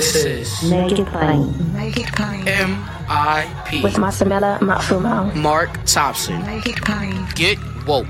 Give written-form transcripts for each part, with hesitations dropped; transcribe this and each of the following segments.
This is Make It Plain. Make It Plain. MIP With Masamela Matfumo. Mark Thompson. Make It Plain. Get woke.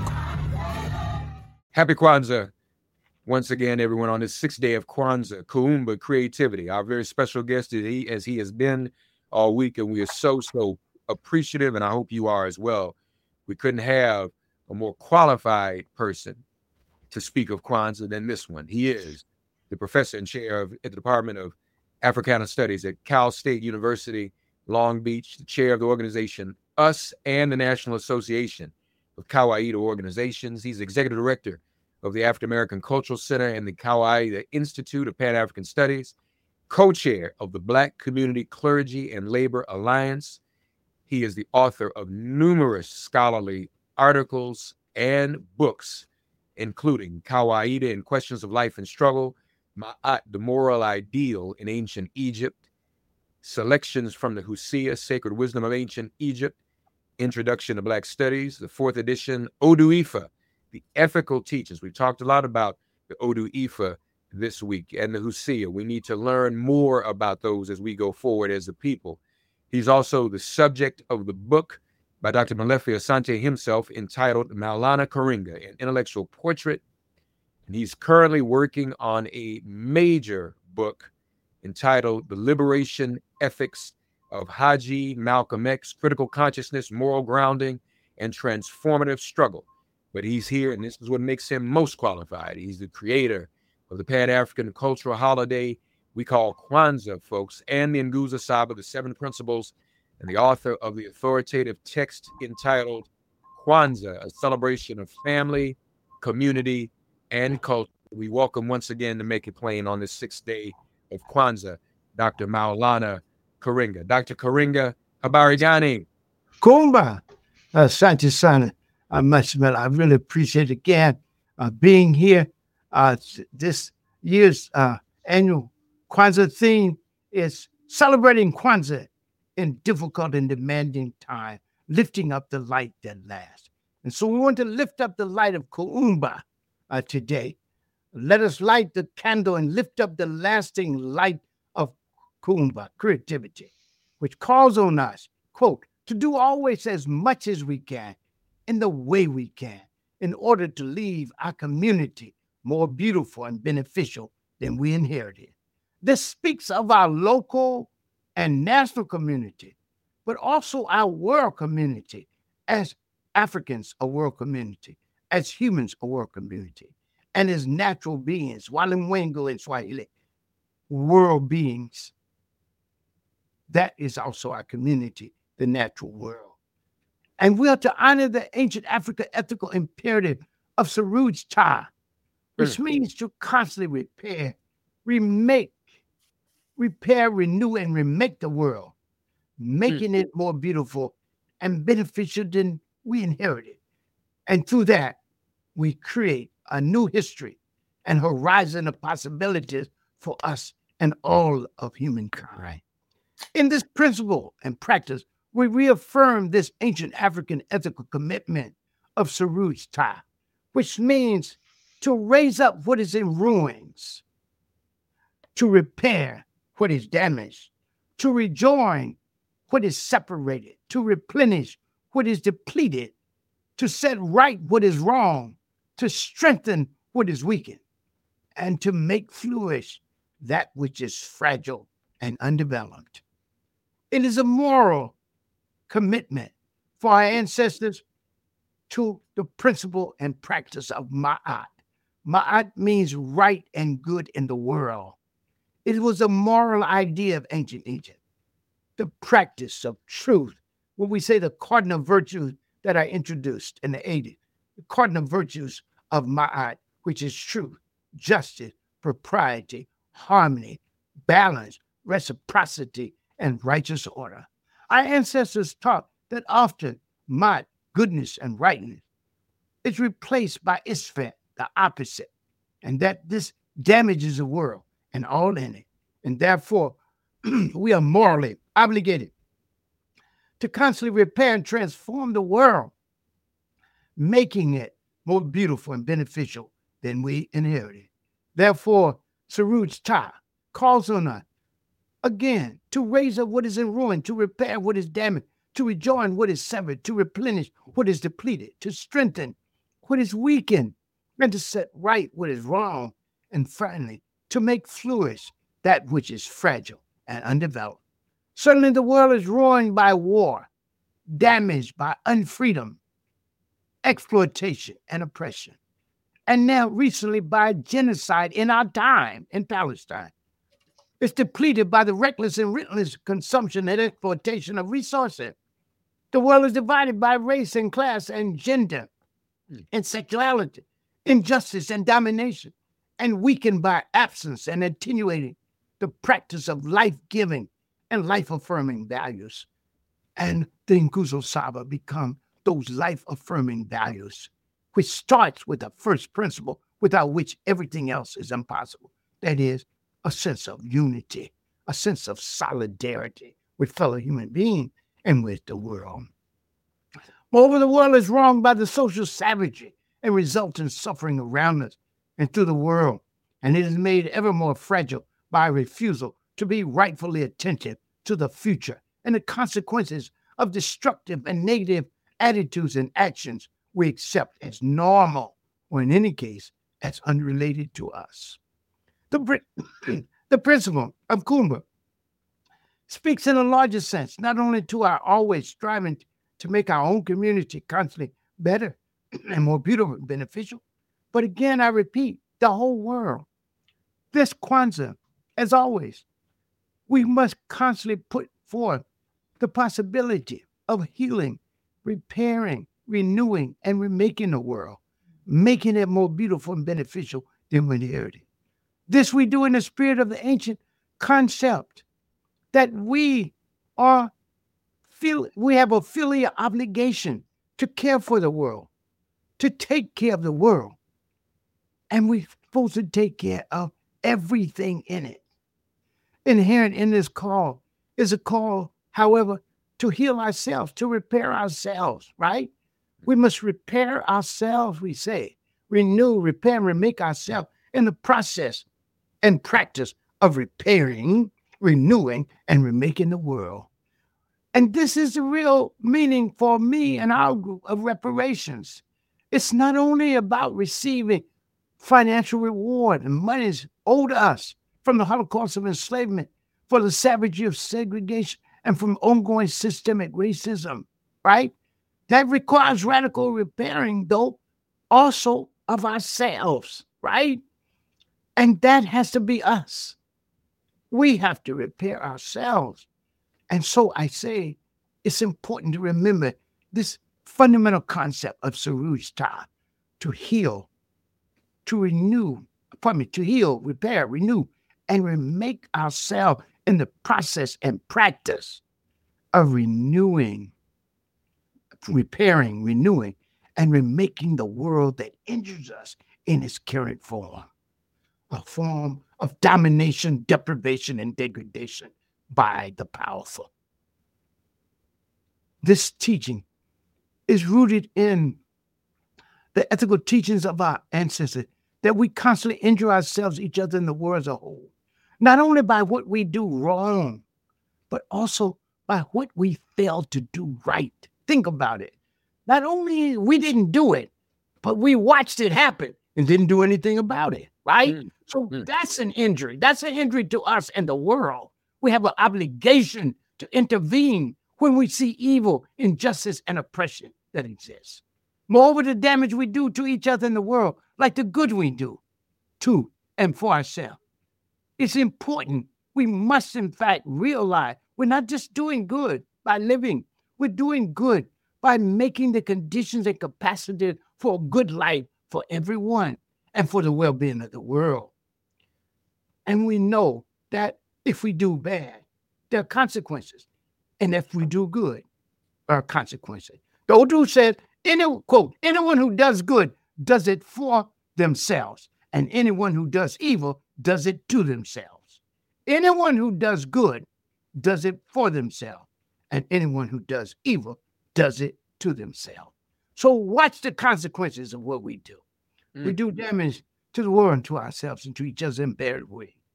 Happy Kwanzaa. Once again, everyone, on this sixth day of Kwanzaa, Kuumba Creativity. Our very special guest, as he has been all week, and we are so appreciative, and I hope you are as well. We couldn't have a more qualified person to speak of Kwanzaa than this one. He is the professor and chair at the Department of Africana Studies at Cal State University, Long Beach, the chair of the organization US and the National Association of Kawaii Organizations. He's executive director of the African American Cultural Center and the Kawaii Institute of Pan-African Studies, co-chair of the Black Community Clergy and Labor Alliance. He is the author of numerous scholarly articles and books, including Kawaii and Questions of Life and Struggle, Ma'at, the Moral Ideal in Ancient Egypt, Selections from the Hosea, Sacred Wisdom of Ancient Egypt, Introduction to Black Studies, the fourth edition, Odu Ifa, the Ethical Teachings. We've talked a lot about the Odu Ifa this week and the Hosea. We need to learn more about those as we go forward as a people. He's also the subject of the book by Dr. Molefi Asante himself entitled Maulana Karenga, an Intellectual Portrait. And he's currently working on a major book entitled The Liberation Ethics of Haji Malcolm X, Critical Consciousness, Moral Grounding, and Transformative Struggle. But he's here, and this is what makes him most qualified. He's the creator of the Pan-African cultural holiday we call Kwanzaa, folks, and the Nguzo Saba, the Seven Principles, and the author of the authoritative text entitled Kwanzaa, a celebration of family, community, and culture. We welcome once again to Make It Plain on this sixth day of Kwanzaa, Dr. Maulana Karenga. Dr. Karenga, habari gani? Kumba, Asante Sana, Masamela. I really appreciate again being here. This year's annual Kwanzaa theme is celebrating Kwanzaa in difficult and demanding time, lifting up the light that lasts. And so we want to lift up the light of Kuumba today. Let us light the candle and lift up the lasting light of Kuumba, creativity, which calls on us, quote, to do always as much as we can in the way we can in order to leave our community more beautiful and beneficial than we inherited. This speaks of our local and national community, but also our world community, as Africans, a world community, as humans, a world community, and as natural beings, Walimwengu in Swahili, world beings. That is also our community, the natural world. And we are to honor the ancient African ethical imperative of Suruj Ta, which means to constantly repair, renew, and remake the world, making it more beautiful and beneficial than we inherited. And through that, we create a new history and horizon of possibilities for us and all of humankind. In this principle and practice, we reaffirm this ancient African ethical commitment of Suruj Ta, which means to raise up what is in ruins, to repair what is damaged, to rejoin what is separated, to replenish what is depleted, to set right what is wrong, to strengthen what is weakened, and to make flourish that which is fragile and undeveloped. It is a moral commitment for our ancestors to the principle and practice of Ma'at. Ma'at means right and good in the world. It was a moral idea of ancient Egypt, the practice of truth. When we say the cardinal virtues that are introduced in the 80s, the cardinal virtues of Ma'at, which is truth, justice, propriety, harmony, balance, reciprocity, and righteous order. Our ancestors taught that often Ma'at, goodness and rightness, is replaced by Isfet, the opposite, and that this damages the world and all in it. And therefore, we are morally obligated to constantly repair and transform the world, making it more beautiful and beneficial than we inherited. Therefore, Suruj Ta calls on us again, to raise up what is in ruin, to repair what is damaged, to rejoin what is severed, to replenish what is depleted, to strengthen what is weakened, and to set right what is wrong, and finally, to make flourish that which is fragile and undeveloped. Certainly the world is ruined by war, damaged by unfreedom, exploitation, and oppression, and now recently by genocide in our time in Palestine. It's depleted by the reckless and relentless consumption and exploitation of resources. The world is divided by race and class and gender and sexuality, injustice and domination, and weakened by absence and attenuating the practice of life-giving and life-affirming values. And the Nguzo Saba become those life-affirming values, which starts with the first principle without which everything else is impossible. That is, a sense of unity, a sense of solidarity with fellow human beings and with the world. Moreover, the world is wronged by the social savagery and resultant suffering around us and through the world, and it is made ever more fragile by a refusal to be rightfully attentive to the future and the consequences of destructive and negative attitudes and actions we accept as normal, or in any case, as unrelated to us. The principle of Kuumba speaks in a larger sense, not only to our always striving to make our own community constantly better and more beautiful and beneficial, but again, I repeat, the whole world. This Kwanzaa, as always, we must constantly put forth the possibility of healing, repairing, renewing, and remaking the world, making it more beautiful and beneficial than we inherited. This we do in the spirit of the ancient concept that we have a filial obligation to care for the world, to take care of the world, and we're supposed to take care of everything in it. Inherent in this call is a call, however, to heal ourselves, to repair ourselves, right? We must repair ourselves, we say, renew, repair, and remake ourselves in the process and practice of repairing, renewing, and remaking the world. And this is the real meaning for me and our group of reparations. It's not only about receiving financial reward and monies owed us from the Holocaust of enslavement, for the savagery of segregation, and from ongoing systemic racism, right? That requires radical repairing, though, also of ourselves, right? And that has to be us. We have to repair ourselves. And so I say it's important to remember this fundamental concept of Suruj Ta, to heal, to heal, repair, renew, and remake ourselves in the process and practice of renewing, repairing, renewing, and remaking the world that injures us in its current form, a form of domination, deprivation, and degradation by the powerful. This teaching is rooted in the ethical teachings of our ancestors, that we constantly injure ourselves, each other, and the world as a whole, not only by what we do wrong, but also by what we fail to do right. Think about it. Not only we didn't do it, but we watched it happen and didn't do anything about it, right? So that's an injury. That's an injury to us and the world. We have an obligation to intervene when we see evil, injustice, and oppression that exists. Moreover, the damage we do to each other in the world, like the good we do to and for ourselves. It's important. We must, in fact, realize we're not just doing good by living. We're doing good by making the conditions and capacity for a good life for everyone and for the well-being of the world. And we know that if we do bad, there are consequences. And if we do good, there are consequences. The Odu said, quote, anyone who does good does it for themselves, and anyone who does evil does it to themselves. Anyone who does good does it for themselves, and anyone who does evil does it to themselves. So watch the consequences of what we do. We do damage to the world and to ourselves and to each other in bad ways.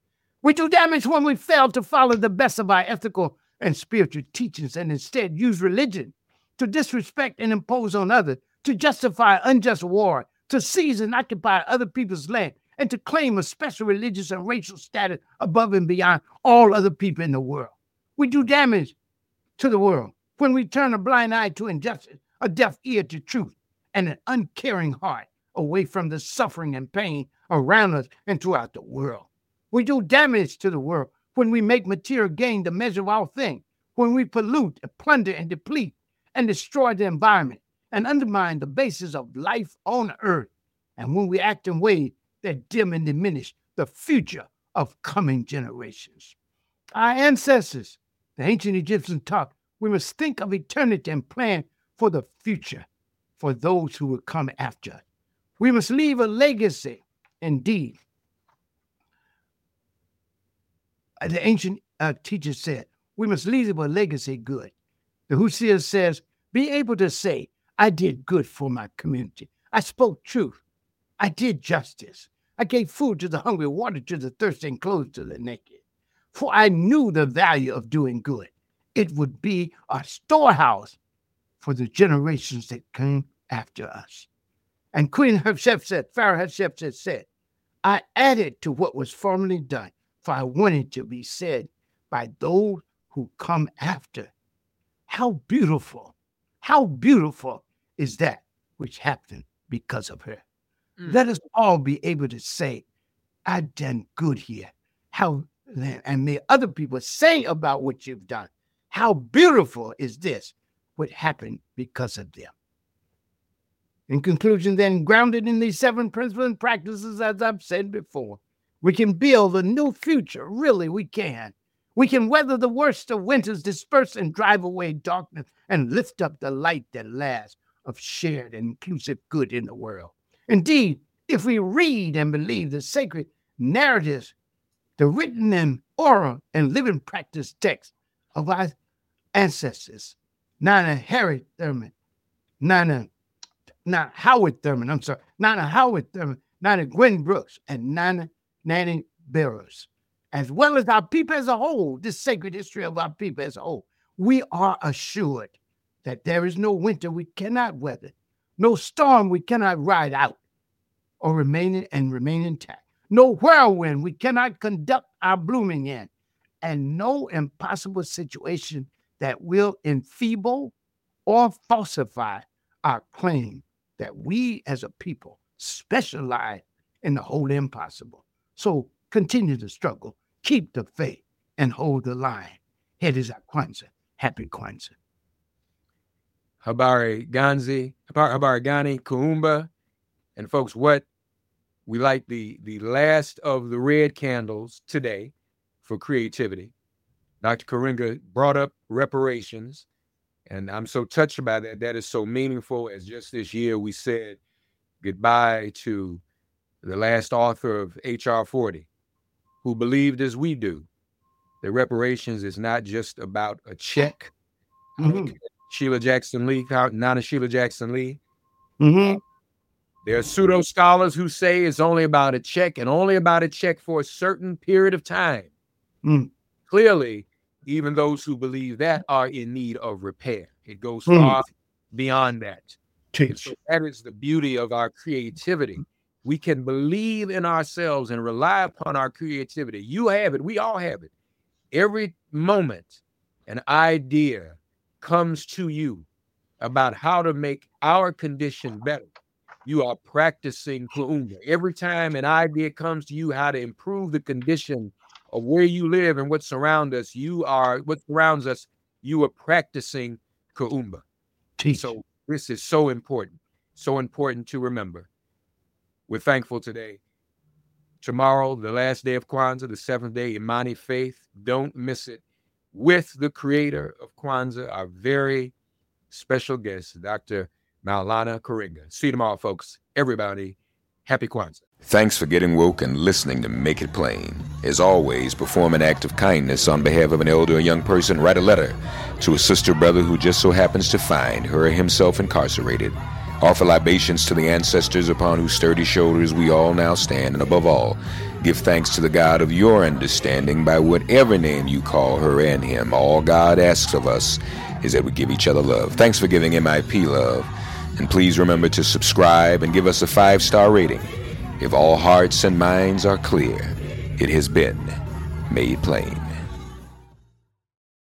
We do damage when we fail to follow the best of our ethical and spiritual teachings and instead use religion to disrespect and impose on others, to justify unjust war, to seize and occupy other people's land, and to claim a special religious and racial status above and beyond all other people in the world. We do damage to the world when we turn a blind eye to injustice, a deaf ear to truth, and an uncaring heart away from the suffering and pain around us and throughout the world. We do damage to the world when we make material gain the measure of our thing, when we pollute, plunder, and deplete, and destroy the environment, and undermine the basis of life on earth, and when we act in ways that dim and diminish the future of coming generations. Our ancestors, the ancient Egyptians, taught we must think of eternity and plan for the future for those who will come after us. We must leave a legacy, indeed. The ancient teachers said, we must leave a legacy good. The Hosea says, be able to say, I did good for my community. I spoke truth. I did justice. I gave food to the hungry, water to the thirsty, and clothes to the naked. For I knew the value of doing good. It would be a storehouse for the generations that came after us. And Queen Hatshepsut, Pharaoh Hatshepsut said, I added to what was formerly done, for I wanted to be said by those who come after. How beautiful is that which happened because of her. Let us all be able to say, I've done good here. And may other people say about what you've done. How beautiful is this, what happened because of them. In conclusion, then, grounded in these 7 principles and practices, as I've said before, we can build a new future. Really, we can. We can weather the worst of winters, disperse and drive away darkness, and lift up the light that lasts of shared and inclusive good in the world. Indeed, if we read and believe the sacred narratives, the written and oral and living practice texts of our ancestors, Nana Howard Thurman, Nana Gwen Brooks, and Nana Nanny Barrows, as well as our people as a whole, this sacred history of our people as a whole, we are assured that there is no winter we cannot weather, no storm we cannot ride out or remain intact, no whirlwind we cannot conduct our blooming in, and no impossible situation that will enfeeble or falsify our claim that we as a people specialize in the whole impossible. So continue the struggle, keep the faith, and hold the line. It is our Kwanzaa. Happy Kwanzaa. Habari Gani, Kuumba. And folks, what we light the last of the red candles today for creativity. Dr. Karenga brought up reparations, and I'm so touched by that. That is so meaningful, as just this year we said goodbye to the last author of H.R. 40, who believed as we do that reparations is not just about a check. Mm-hmm. Sheila Jackson Lee, Nana Sheila Jackson Lee. Mm-hmm. There are pseudo scholars who say it's only about a check and only about a check for a certain period of time. Mm. Clearly, even those who believe that are in need of repair. It goes far beyond that. So that is the beauty of our creativity. We can believe in ourselves and rely upon our creativity. You have it. We all have it. Every moment, an idea comes to you about how to make our condition better. You are practicing Kuumba. Every time an idea comes to you how to improve the condition of where you live and what surrounds us, you are practicing Kuumba. So this is so important to remember. We're thankful today. Tomorrow, the last day of Kwanzaa, the 7th day, Imani Faith. Don't miss it. With the creator of Kwanzaa, our very special guest, Dr. Maulana Karenga. See you tomorrow, folks. Everybody, happy Kwanzaa. Thanks for getting woke and listening to Make It Plain. As always, perform an act of kindness on behalf of an elder or young person. Write a letter to a sister or brother who just so happens to find her or himself incarcerated. Offer libations to the ancestors upon whose sturdy shoulders we all now stand, and above all, give thanks to the God of your understanding by whatever name you call her and him. All God asks of us is that we give each other love. Thanks for giving MIP love. And please remember to subscribe and give us a 5-star rating. If all hearts and minds are clear, it has been made plain.